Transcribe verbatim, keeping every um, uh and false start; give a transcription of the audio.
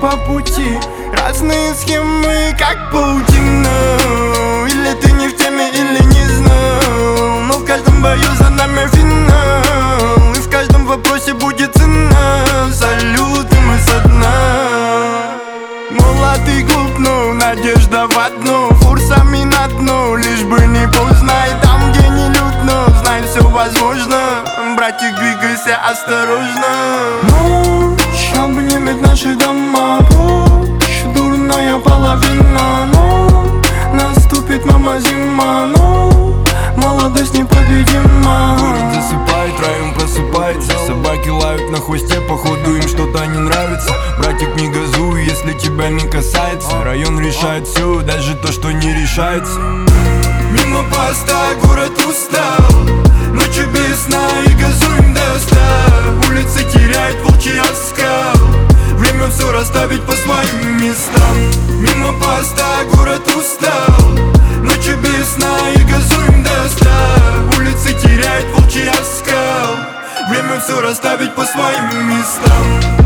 по пути. Разные схемы, как паутина. Или ты не в теме, или не знал. Но в каждом бою за нами финал. И в каждом вопросе будет цена. Салюты мы со дна. Молод и глуп, но надежда в одну. Фурсами на дно, лишь бы не поздно. И там, где не людно, знай, все возможно. Братик, двигайся осторожно. Ночь обнимет наши дома. Прочь дурная половина. Но наступит, мама, зима. Но молодость непобедима. Город засыпает, район просыпается. Собаки лают на хвосте, походу им что-то не нравится. Братик, не газуй, если тебя не касается. Район решает все, даже то, что не решается. Мимо поста город устал. Ночью без сна и газуем до ста. Улица теряет волчий оскал. Время все расставить по своим местам. Мимо поста город устал. Ночью без сна и газуем до ста. Улица теряет волчий оскал. Время все расставить по своим местам.